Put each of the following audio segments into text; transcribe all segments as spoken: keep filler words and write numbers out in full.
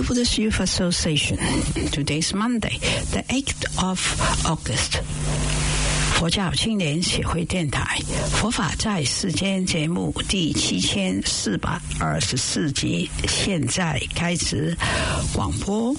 Buddhist Youth Association. Today's Monday, the eighth of August. 佛教青年协会电台佛法在世间节目第七千四百二十四集，现在开始广播。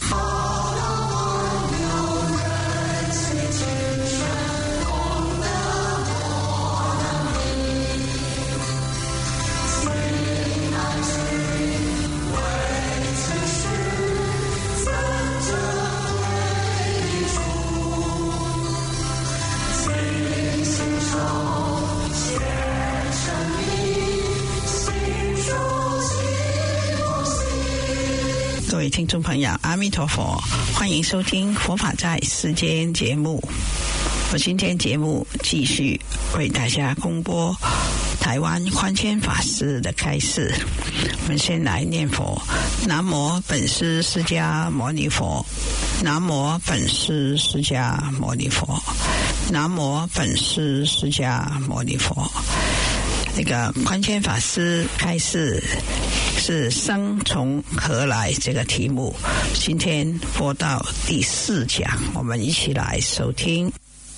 各位听众朋友，阿弥陀佛，欢迎收听佛法在世间节目。我今天节目继续为大家公播台湾宽谦法师的开示。我们先来念佛：南无本师释迦牟尼佛，南无本师释迦牟尼佛，南无本师释迦牟尼佛。那个宽谦法师开示是生从何来这个题目，今天播到第四讲，我们一起来收听。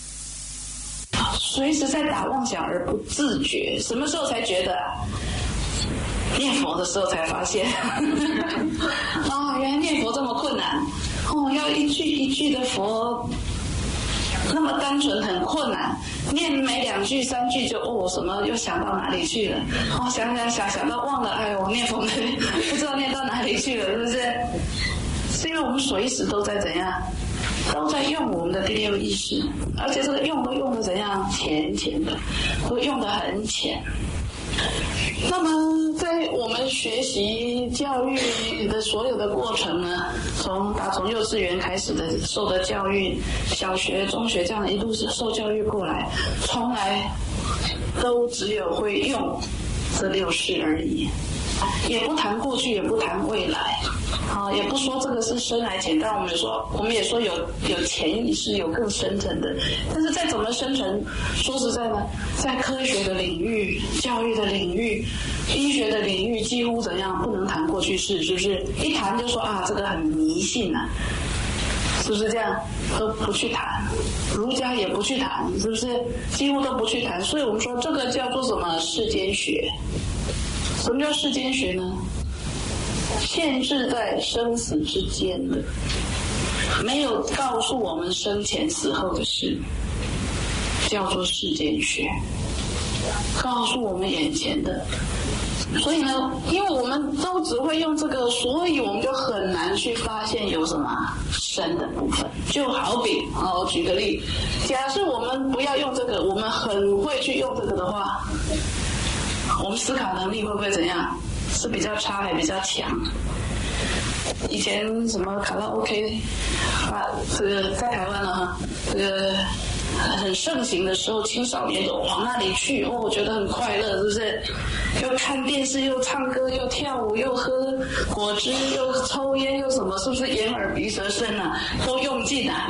随时在打妄想而不自觉，什么时候才觉得啊？念佛的时候才发现啊，原来念佛这么困难哦，要一句一句的佛那么单纯，很困难，念没两句三句就哦什么又想到哪里去了，哦想想想想到忘了，哎呦念佛不知道念到哪里去了，是不是？是因为我们随时都在怎样，都在用我们的第六意识，而且这个用都用的怎样，浅浅的，都用得很浅。那么在我们学习教育的所有的过程呢，从打从幼稚园开始的受的教育，小学中学这样一路受教育过来，从来都只有会用这六识而已，也不谈过去，也不谈未来，啊，也不说这个是生来简单，我们说我们也说有有潜意识，有更深层的，但是再怎么深层，说实在呢，在科学的领域、教育的领域、医学的领域，几乎怎样不能谈过去式，是不是？一谈就说啊，这个很迷信啊，是不是这样？都不去谈，儒家也不去谈，是不是？几乎都不去谈，所以我们说这个叫做什么？世间学。什么叫世间学呢？限制在生死之间的，没有告诉我们生前死后的事，叫做世间学。告诉我们眼前的，所以呢，因为我们都只会用这个，所以我们就很难去发现有什么深的部分。就好比啊，我举个例，假设我们不要用这个，我们很会去用这个的话，我们思考能力会不会怎样？是比较差还比较强？以前什么卡拉 OK 啊，这个在台湾了哈，这个很盛行的时候，青少年都往那里去，哦，我觉得很快乐，是不是？又看电视，又唱歌，又跳舞，又喝果汁，又抽烟，又什么？是不是眼耳鼻舌身啊，都用尽啊？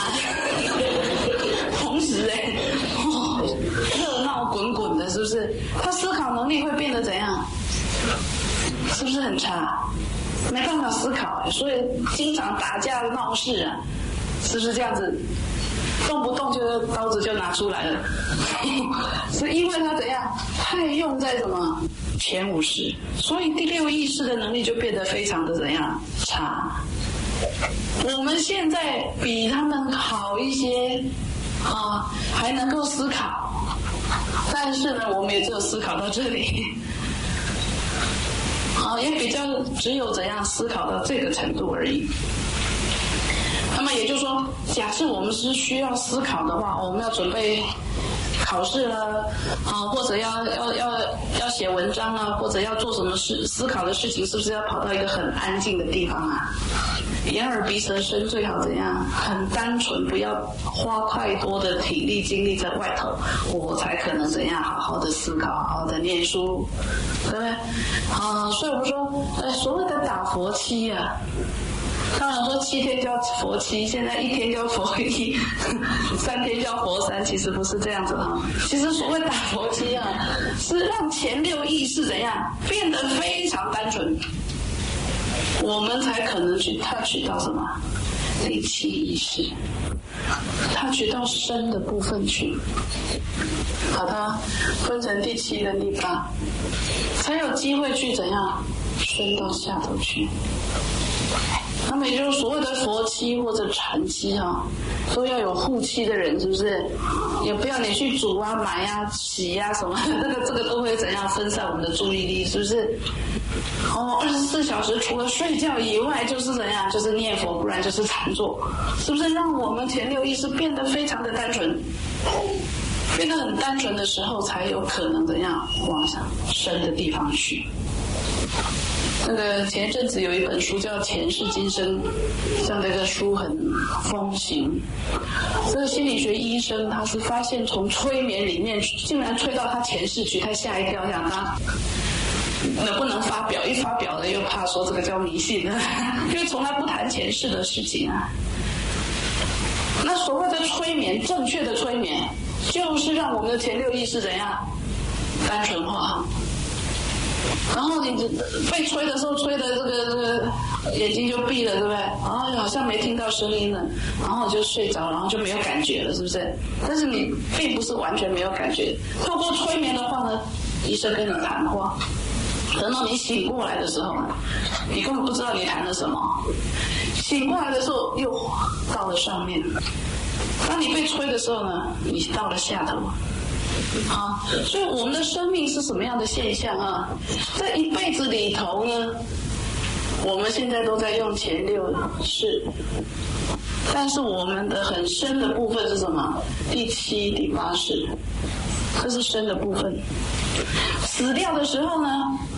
同时哎、欸，哦，热闹滚滚的，是不是？他思考能力会变得怎样？是不是很差？没办法思考，所以经常打架闹事啊，是不是这样子？动不动就刀子就拿出来了，是因为他怎样太用在什么前五识，所以第六意识的能力就变得非常的怎样差。我们现在比他们好一些啊，还能够思考，但是呢，我们也只有思考到这里。啊，也比较只有怎样思考到这个程度而已。那么也就是说，假设我们是需要思考的话，我们要准备考试了啊，或者要要要要写文章啊，或者要做什么事思考的事情，是不是要跑到一个很安静的地方啊？眼耳鼻舌身最好怎样？很单纯，不要花太多的体力精力在外头，我才可能怎样好好的思考，好好的念书，对不对？啊，所以我们说，呃，所谓的打佛七啊。当然说七天叫佛七，现在一天叫佛一，三天叫佛三，其实不是这样子哈。其实所谓打佛七啊，是让前六意识怎样变得非常单纯， 我们才可能去 touch 到什么第七意识，touch 到深的部分去，把它分成第七跟第八，才有机会去怎样升到下头去。那么也就是所谓的佛七或者禅七啊，都要有护七的人，是不是？也不要你去煮啊、买啊、洗啊什么，这个这个都会怎样分散我们的注意力，是不是？哦，二十四小时除了睡觉以外，就是怎样？就是念佛，不然就是禅坐，是不是？让我们前六意识变得非常的单纯，变得很单纯的时候，才有可能怎样往上深的地方去。那个前一阵子有一本书叫《前世今生》，像这个书很风行。这个心理学医生他是发现从催眠里面竟然催到他前世去，他吓一跳，想他能不能发表？一发表了又怕说这个叫迷信了，因为从来不谈前世的事情啊。那所谓的催眠，正确的催眠，就是让我们的前六意识怎样单纯化。然后你被吹的时候，吹的这个这个眼睛就闭了，对不对？然后好像没听到声音了，然后就睡着，然后就没有感觉了，是不是？但是你并不是完全没有感觉。透过催眠的话呢，医生跟你谈话，等到你醒过来的时候，你根本不知道你谈了什么。醒过来的时候又到了上面，当你被吹的时候呢，你到了下头。啊，所以我们的生命是什么样的现象啊？在一辈子里头呢，我们现在都在用前六识，但是我们的很深的部分是什么？第七、第八识，这是深的部分。死掉的时候呢，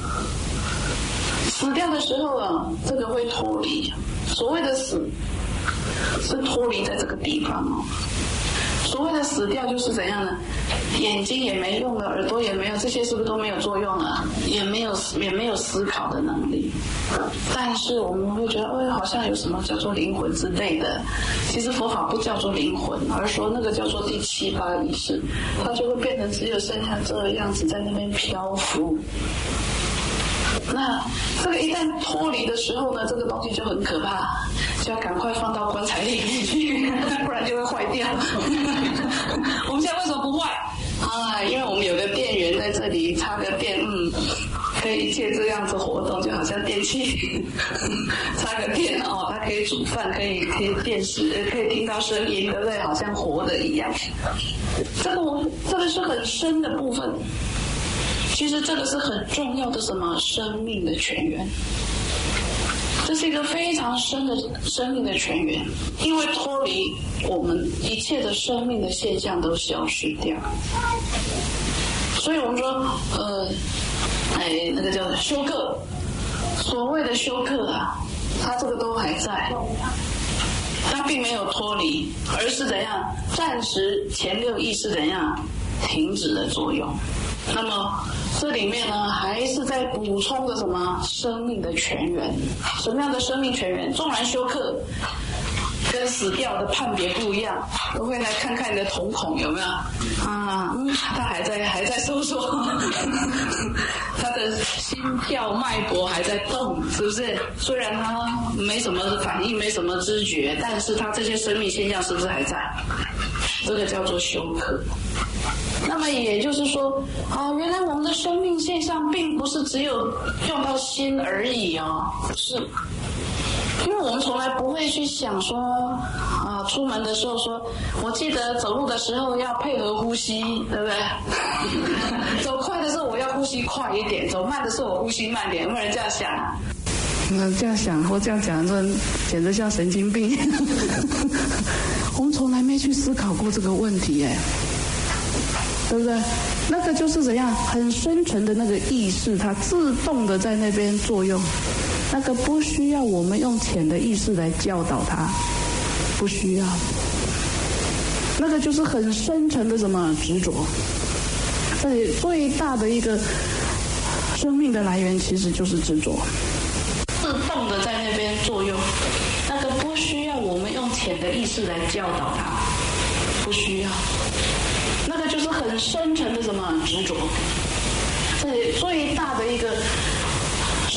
死掉的时候啊，这个会脱离。所谓的死，是脱离在这个地方哦。所谓的死掉就是怎样呢？眼睛也没用了，耳朵也没有，这些是不是都没有作用了？也没有也没有思考的能力。但是我们会觉得，哎，好像有什么叫做灵魂之类的。其实佛法不叫做灵魂，而说那个叫做第七八意识，它就会变成只有剩下这个样子在那边漂浮。那这个一旦脱离的时候呢，这个东西就很可怕，就要赶快放到棺材里面去，不然就会坏掉。我们现在为什么不坏啊？因为我们有个电源在这里，插个电，嗯，可以借这样子活动，就好像电器插个电哦，它可以煮饭，可以可以电视，可以听到声音，对不对？好像活的一样。这个我这个是很深的部分。其实这个是很重要的什么生命的泉源，这是一个非常深的生命的泉源，因为脱离我们一切的生命的现象都消失掉，所以我们说，呃，哎，那个叫休克，所谓的休克啊，它这个都还在，它并没有脱离，而是怎样，暂时前六意识怎样停止了作用。那么这里面呢，还是在补充的什么生命的泉源？什么样的生命泉源？纵然休克跟死掉的判别不一样，都会来看看你的瞳孔有没有啊？嗯，他还在还在收缩，他的心跳脉搏还在动，是不是？虽然他没什么反应，没什么知觉，但是他这些生命现象是不是还在？这个叫做休克。那么也就是说，啊，原来我们的生命现象并不是只有用到心而已哦，不是。因为我们从来不会去想说，啊，出门的时候说，我记得走路的时候要配合呼吸，对不对？走快的时候我要呼吸快一点，走慢的时候我呼吸慢点，有没有人这样想？那这样想或这样讲，这简直像神经病。我们从来没去思考过这个问题，哎。对不对？那个就是怎样很深沉的那个意识，它自动的在那边作用，那个不需要我们用浅的意识来教导它，不需要。那个就是很深沉的什么执着。所以最大的一个生命的来源其实就是执着，自动的在那边作用，那个不需要我们用浅的意识来教导它，不需要。那个就是很深沉的什么执着，所以最大的一个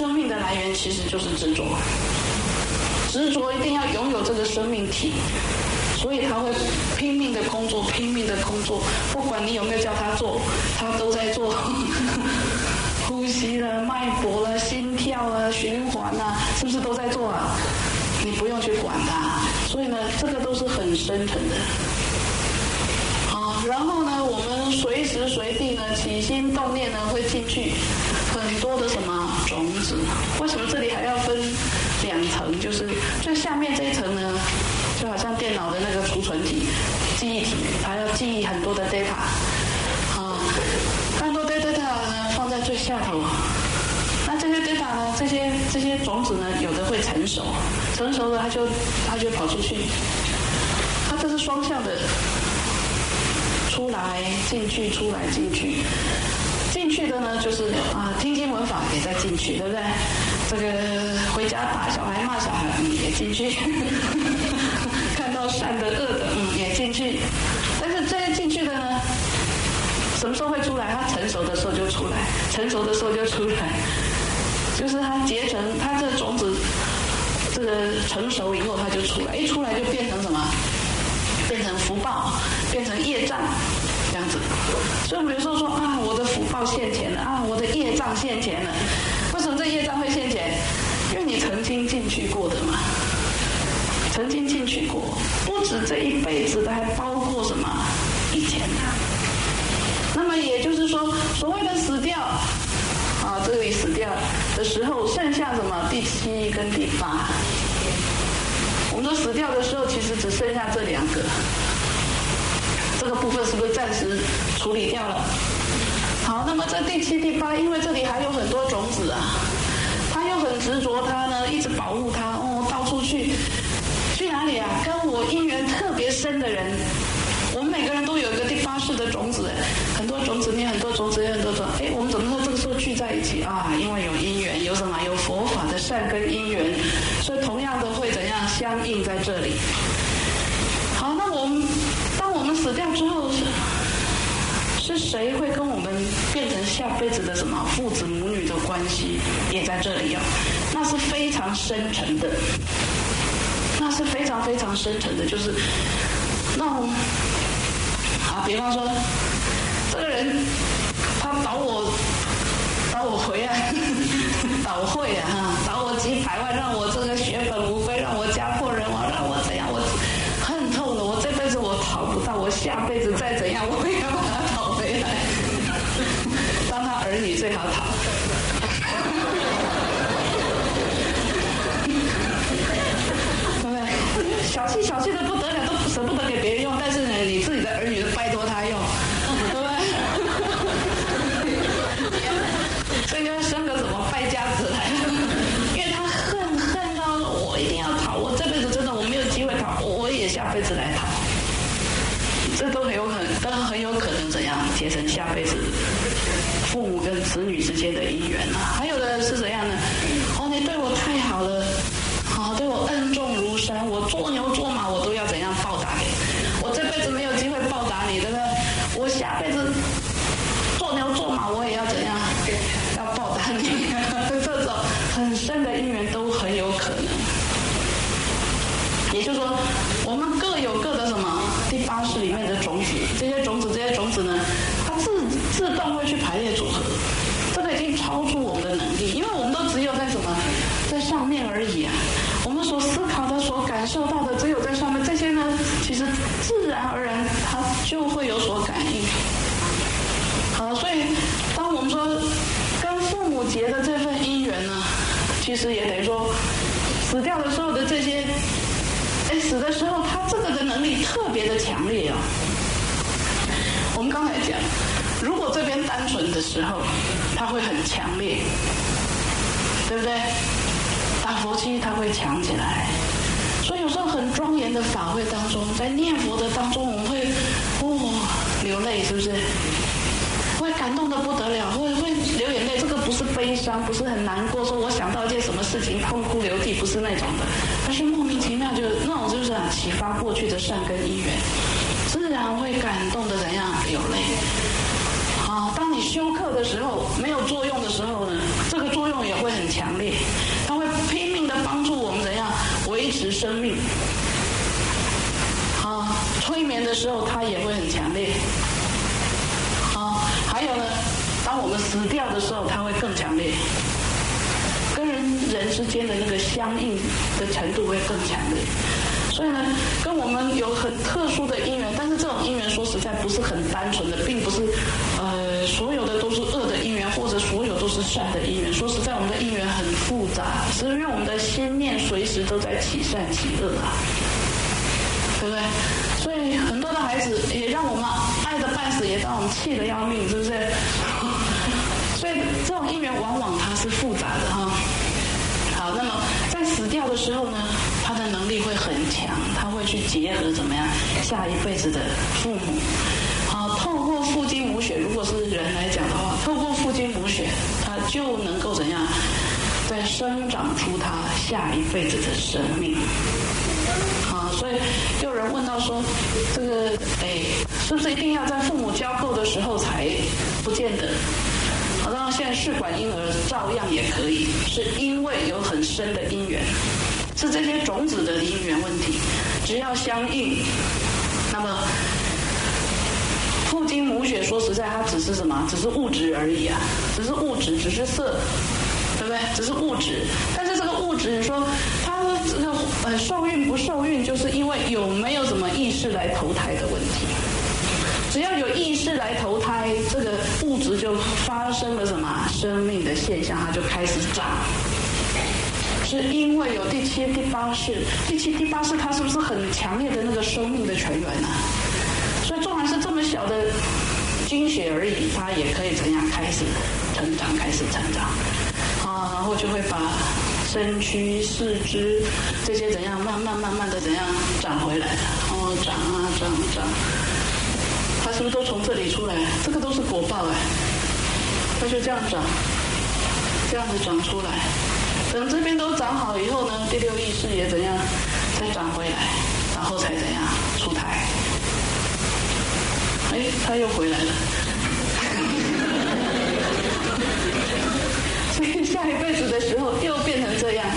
生命的来源其实就是执着，执着一定要拥有这个生命体，所以他会拼命的工作，拼命的工作，不管你有没有叫他做，他都在做。呼吸了、脉搏了、心跳了、循环啊，是不是都在做啊？你不用去管它，所以呢，这个都是很深沉的。好，然后呢，我们随时随地呢，起心动念呢，会进去很多的什么种子。为什么这里还要分两层？就是最下面这一层呢，就好像电脑的那个储存体、记忆体，它要记忆很多的 data。啊，很多 data 呢放在最下头。那这些 data 呢，这些这些种子呢，有的会成熟，成熟了它就它就跑出去。它这是双向的。出来进去，出来进去，进去的呢就是啊，听经闻法也在进去，对不对？这个回家打小孩骂小孩，嗯，也进去；看到善的恶的，嗯，也进去。但是这些进去的呢，什么时候会出来？它成熟的时候就出来，成熟的时候就出来，就是它结成，它这个种子这个成熟以后，它就出来，一出来就变成什么？变成福报，变成业障，这样子。所以比如说说啊，我的福报现前了啊，我的业障现前了。为什么这业障会现前？因为你曾经进去过的嘛，曾经进去过，不止这一辈子的，还包括什么以前的。那么也就是说，所谓的死掉啊，这里死掉的时候，剩下什么第七跟第八。我们说死掉的时候，其实只剩下这两个，这个部分是不是暂时处理掉了？好，那么这第七、第八，因为这里还有很多种子啊，他又很执着它呢，一直保护它，哦，到处去，去哪里啊？跟我因缘特别深的人，我们每个人都有一个第八世的种子，很多种子，你很多种子，有很多种，哎，我们怎么说这个时候聚在一起啊？因为有因缘，有什么？有佛法的善根因缘，所以同样的会怎样相应在这里？好，那我们当我们死掉之后，是谁会跟我们变成下辈子的什么父子母女的关系？也在这里哦，那是非常深沉的，那是非常非常深沉的，就是那种啊，比方说这个人他导我导我回来导会啊哈，导我几百万，让我这个血本无归，让我家破人亡，让我怎样，我恨透了，我这辈子我讨不到，我下辈子再怎样我也要把它讨回来。当他儿女最好讨。对不对？小气小气的不得了，都舍不得给别人用，但是呢，你自己的儿女拜托他用，对不对？所以就生个什么败家子来，因为他恨恨到我一定要讨，我这辈子真的我没有机会讨，我也下辈子来讨，这都很有可能，都很有可能怎样结成下辈子父母跟子女之间的姻缘啊。还有的是怎样呢？哦，你对我太好了，好、哦、对我恩重如山，我做牛做马我都要怎样报答你？我这辈子没有机会报答你，对不对？我下辈子做牛做马我也要怎样？要报答你。这种很深的姻缘都很有可能。也就是说，我们各有各的什么第八世里面的种子，这些种子，这些种子呢，它自自动会去排列组合。这个已经超出我们的能力，因为我们都只有在什么，在上面而已啊。我们所思考的、所感受到的，只有在上面。这些呢，其实自然而然它就会有所感应。好，所以当我们说跟父母结的这份姻缘呢，其实也等于说死掉的时候的这些。哎，死的时候，他这个的能力特别的强烈哦。我们刚才讲，如果这边单纯的时候，他会很强烈，对不对？打佛七他会强起来，所以有时候很庄严的法会当中，在念佛的当中，我们会哦流泪，是不是？会感动的不得了，会会流眼泪。这个不是悲伤，不是很难过，说我想到一件什么事情痛哭流涕，不是那种的，而是莫名其妙就那种就是很启发过去的善根因缘，自然会感动的怎样流泪。好，当你你休克的时候没有作用的时候呢，这个作用也会很强烈，它会拼命的帮助我们怎样维持生命。啊，催眠的时候它也会很强烈。啊，还有呢，当我们死掉的时候，它会更强烈，跟人人之间的那个相应的程度会更强烈。所以呢，跟我们有很特殊的因缘，但是这种因缘说实在不是很单纯的，并不是呃所有的都是恶的因缘，或者所有都是善的因缘。说实在，我们的因缘很复杂，是因为我们的心念随时都在起善起恶啊，对不对？所以很多的孩子也让我们爱得半死，也让我们气得要命，是不是？所以这种因缘往往它是复杂的哈。好，那么在死掉的时候呢，他的能力会很强，他会去结合怎么样下一辈子的父母。好，透过父精母血，如果是人来讲的话，透过父精母血，他就能够怎样再生长出他下一辈子的生命。啊，所以有人问到说，这个哎，是不是一定要在父母交媾的时候才？不见得。好，当然现在试管婴儿照样也可以，是因为有很深的因缘，是这些种子的因缘问题，只要相应，那么父精母血说实在，它只是什么？只是物质而已啊，只是物质，只是色，对不对？只是物质，但是这个物质，你说它这个呃受孕不受孕，就是因为有没有什么意识来投胎的问题。只要有意识来投胎，这个物质就发生了什么生命的现象，它就开始长。是因为有第七、第八世，第七、第八世它是不是很强烈的那个生命的泉源啊？所以纵然是这么小的精血而已，它也可以怎样开始成长，开始成长啊，然后就会把身躯、四肢这些怎样慢慢慢慢的怎样长回来，哦，长啊长长。它是不是都从这里出来？这个都是果报哎，它就这样长，这样子长出来。等这边都长好以后呢，第六意识也怎样再长回来，然后才怎样出胎。哎，它又回来了。所以下一辈子的时候又变成这样。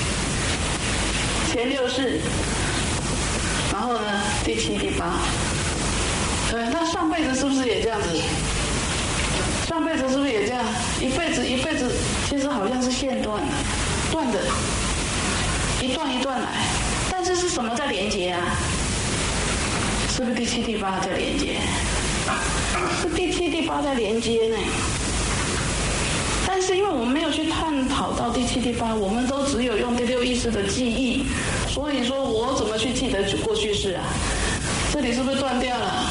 前六世，然后呢第七、第八。对，那上辈子是不是也这样子？上辈子是不是也这样？一辈子一辈子，其实好像是线断的，断的，一段一段来。但是是什么在连接啊？是不是第七、第八在连接？是第七、第八在连接呢。但是因为我们没有去探讨到第七、第八，我们都只有用第六意识的记忆，所以说我怎么去记得过去式啊？这里是不是断掉了？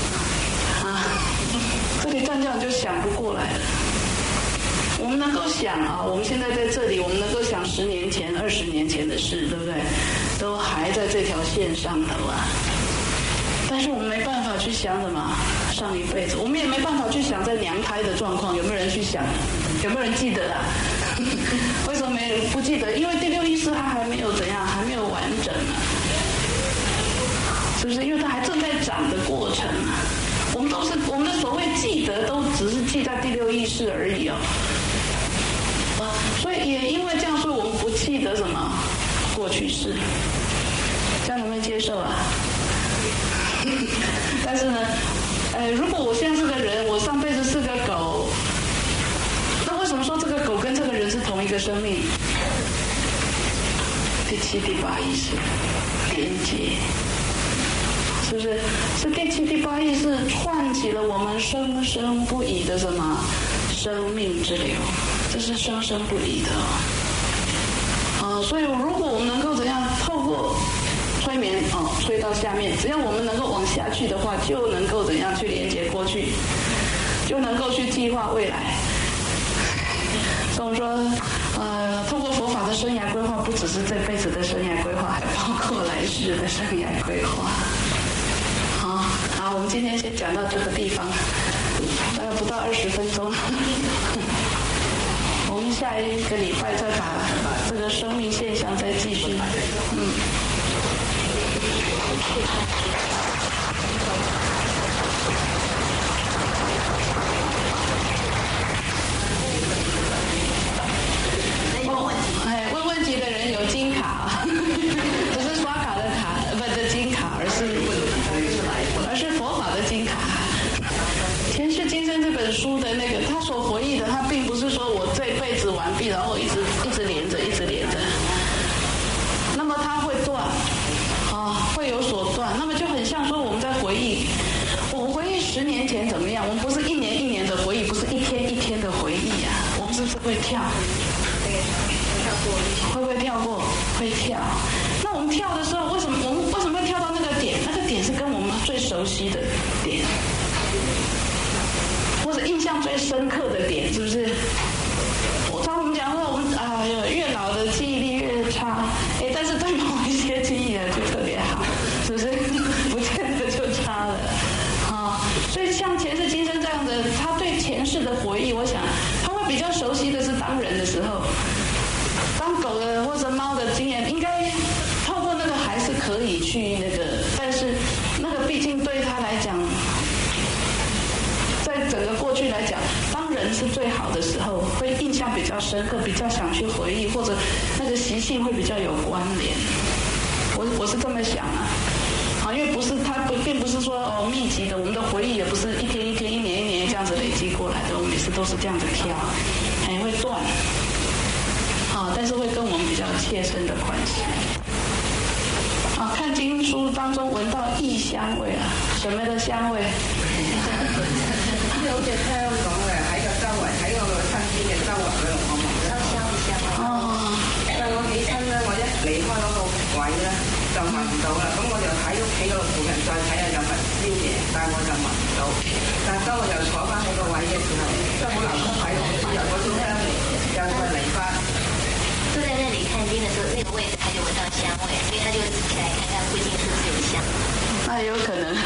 这里断掉你就想不过来了。我们能够想啊，我们现在在这里，我们能够想十年前、二十年前的事，对不对？都还在这条线上头啊。但是我们没办法去想什么上一辈子，我们也没办法去想在娘胎的状况，有没有人去想？有没有人记得啊？为什么没人不记得？因为第六意识它还没有怎样，还没有完整啊，是不是？因为它还正在长的过程啊。我们都是我们的所谓记得，都只是记在第六意识而已哦。啊，所以也因为这样，所以我们不记得什么过去式，这样能不能接受啊？但是呢，呃，如果我现在是个人，我上辈子是个狗，那为什么说这个狗跟这个人是同一个生命？第七、第八意识连接。是不是？是第七、第八意识串起了我们生生不已的什么生命之流，这是生生不已的啊、呃！所以如果我们能够怎样透过催眠哦，催到下面，只要我们能够往下去的话，就能够怎样去连接过去，就能够去计划未来。所以我们说，呃，透过佛法的生涯规划，不只是这辈子的生涯规划，还包括来世的生涯规划。好，我们今天先讲到这个地方，大概不到二十分钟。我们下一个礼拜再把这个生命现象再继续。嗯。 本书的那个他所回忆的，他并不是说我这辈子完毕，然后一直一直连着，一直连着。那么它会断，啊，会有所断。那么就很像说我们在回忆，我回忆十年前怎么样？我们不是一年一年的回忆，不是一天一天的回忆啊。我们是不是会跳？会不会跳过？会跳。那我们跳的时候，为什么我们为什么会跳到那个点？那个点是跟我们最熟悉的点，或者印象最深刻的点，是不是？我常我们讲说，我们哎呀，越老的记忆力越差，哎，但是对某一些记忆呢就特别好，是不是？不见得就差了，啊，所以像前世今生这样的，他对前世的回忆，我想他会比较熟悉的是当人的时候。当狗的或者猫的经验，应该透过那个还是可以去那个，但是那个毕竟对他来讲，在整个过去来讲，当人是最好的时候，会印象比较深刻，比较想去回忆，或者那个习性会比较有关联。我我是这么想啊，啊，因为不是它不并不是说哦密集的，我们的回忆也不是一天一天、一年一年这样子累积过来的，我们每次都是这样子跳，还会断。啊，但是会跟我们比较切身的关系。啊，看经书当中闻到異香味啊，什麼的香味？ 好似香咁嘅，喺個周圍，喺我個身邊嘅周圍嗰度，我聞到香香啊！哦，但我起身咧，我一離開嗰個位咧，就聞唔到啦。咁我就喺屋企嗰度附近再睇下有冇燒嘢，但係我就聞唔到。但係當我又坐翻喺個位嘅時候，即係冇留心睇，我由嗰種香又再嚟翻。 坐在那里看经的时候，那个位置他就闻到香味，所以他就起来看看附近是不是有香。 那有可能，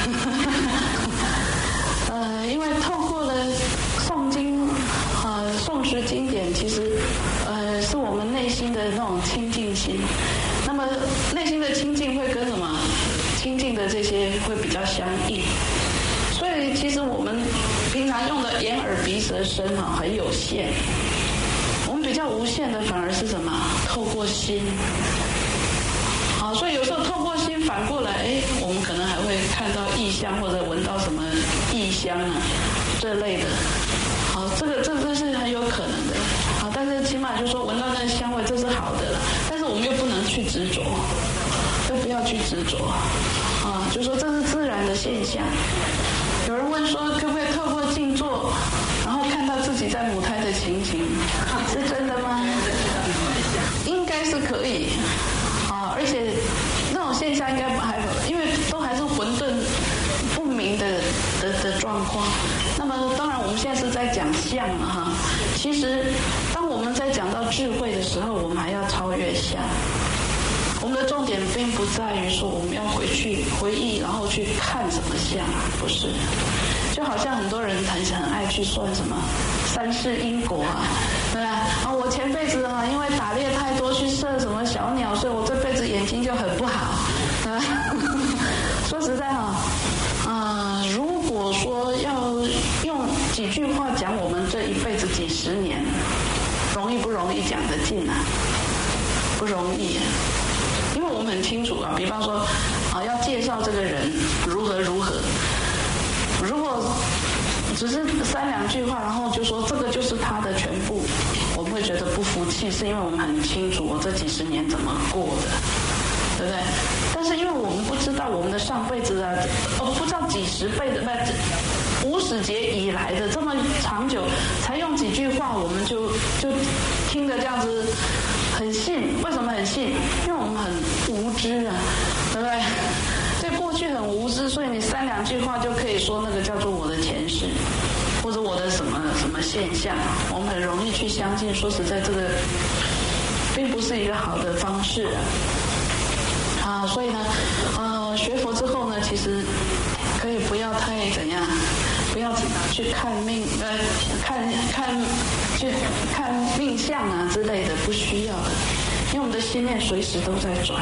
呃，因为透过了诵经，呃，诵持经典，其实，呃，是我们内心的那种清净心。那么内心的清净会跟什么？清净的这些会比较相应。所以其实我们平常用的眼耳鼻舌身啊，很有限。我们比较无限的反而是什么？透过心。好，所以有时候透过心反过来，哎，我们可能还会看到异香或者闻到什么异香啊这类的。好，这个这这是很有可能的。好，但是起码就说闻到那个香味，这是好的了。但是我们又不能去执着，又不要去执着。啊，就说这是自然的现象。有人问说，可不可以透过静坐，然后看到自己在母胎的情形，是真的吗？应该是可以，啊，而且那种现象应该还因为都还是混沌不明的的的状况。那么当然我们现在是在讲相嘛哈，其实当我们在讲到智慧的时候，我们还要超越相。我们的重点并不在于说我们要回去回忆，然后去看什么相，不是。就好像很多人很很爱去算什么三世因果啊，对吧？啊，我前辈子啊，因为打猎太多，去射什么小鸟，所以我这辈子眼睛就很不好，对吧？说实在哈，啊、呃，如果说要用几句话讲我们这一辈子几十年，容易不容易讲得尽啊？不容易、啊。因为我们很清楚啊，比方说啊，要介绍这个人如何如何，如果只是三两句话，然后就说这个就是他的全部，我们会觉得不服气，是因为我们很清楚我这几十年怎么过的，对不对？但是因为我们不知道我们的上辈子啊，哦，不知道几十辈的不无始劫以来的这么长久，才用几句话我们就就听得这样子很信。为什么很信？因为我们很无知啊，对不对？对过去很无知，所以你三两句话就可以说那个叫做我的前世，或者我的什么什么现象，我们很容易去相信。说实在，这个并不是一个好的方式啊。啊，所以呢，呃，学佛之后呢，其实可以不要太怎样，不要去看命，呃，看看去看命相啊之类的，不需要的，因为我们的心念随时都在转，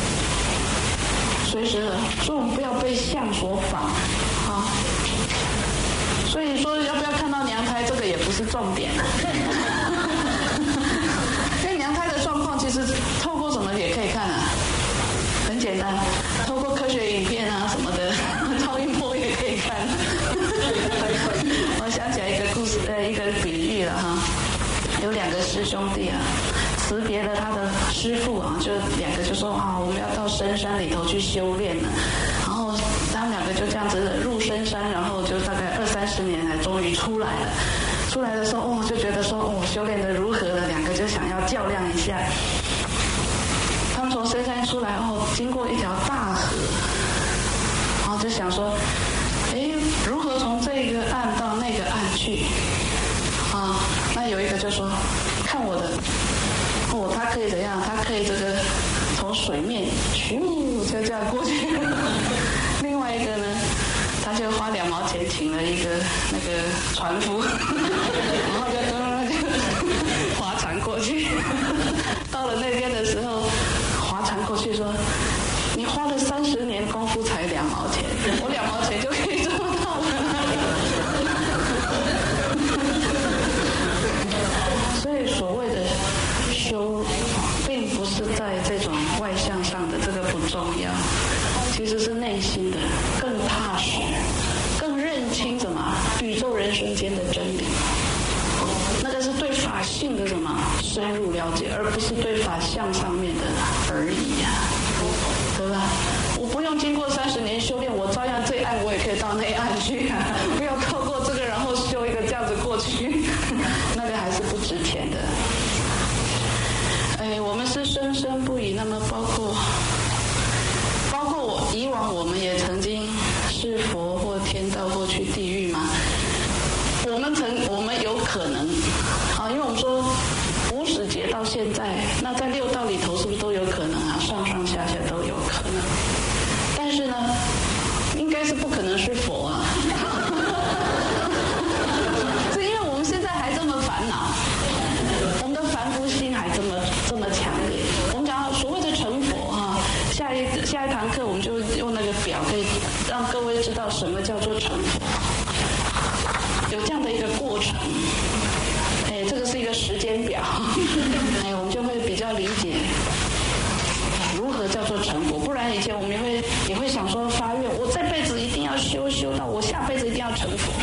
随时的，所以我们不要被相所绑啊。所以说，要不要看到娘胎，这个也不是重点，因为娘胎的状况其实透过什么也可以看啊。很简单，透过科学影片啊什么的，超音波也可以看。我想起来一个两个师兄弟啊，辞别了他的师父啊，就两个就说啊，我们要到深山里头去修炼了。然后他们两个就这样子入深山，然后就大概二三十年才终于出来了。出来的时候，哦，就觉得说，哦，修炼的如何了？两个就想要较量一下。他们从深山出来，哦，经过一条大河，然后就想说，哎，如何从这个岸到那个岸去？啊，那有一个就说，看我的，哦，他可以怎样？他可以这个从水面咻就这样过去。另外一个呢，他就花两毛钱请了一个那个船夫，然后就跟他就划船过去。到了那边的时候，划船过去说：“你花了三十年功夫才两毛钱，我两毛钱就可以做到了。”所以所谓的修，并不是在这种外向上的，这个不重要，其实是内心的更踏实，更认清什么宇宙人生间的真理。那个是对法性的什么深入了解，而不是对法相上面的而已呀、啊，对吧？我不用经过三十年修炼，我照样这岸我也可以到那岸去啊！不要透过这个，然后修一个这样子过去，那个还是不值钱的。哎，我们是生生不已，那么包括包括我以往我们也曾经是佛或天道或去地狱嘛。我们曾我们有可能啊，因为我们说无始劫到现在，那在六道里头是不是都有可能啊？上上下下都有可能。但是呢，应该是不可能是佛啊。是因为我们现在还这么烦恼，我们的凡夫心还这么这么强烈。我们讲所谓的成佛啊，下一下一堂课我们就用那个表，可以让各位知道什么叫做成佛。有这样的一个过程，哎，这个是一个时间表，哎，我们就会比较理解如何叫做成佛。不然以前我们也会也会想说发愿，我这辈子一定要修修到我下辈子一定要成佛，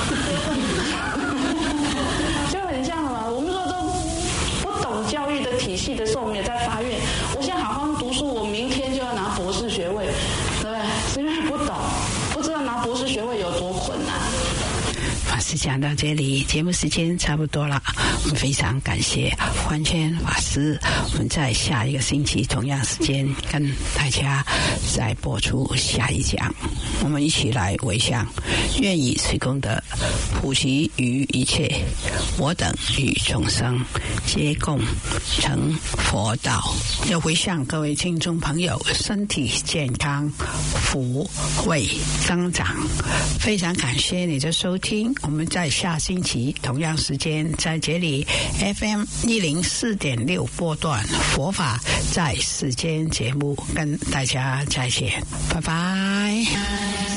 就很像嘛。我们说都不懂教育的体系的时候，我们也在发愿，我现在好好读书，我明天就要拿博士学位，对不对？是因为不懂，不知道拿博士学位有多困难。 法师讲到这里，节目时间差不多了，我们非常感谢欢谦法师。我们在下一个星期同样时间跟大家再播出下一讲，我们一起来回向，愿以此功德普及于一切我等与众生，皆共成佛道。要回向各位听众朋友身体健康，福慧增长。非常感谢你的收听，我们在下星期同样时间在这里 F M 一零四点六波段佛法在世间节目跟大家再见，拜拜。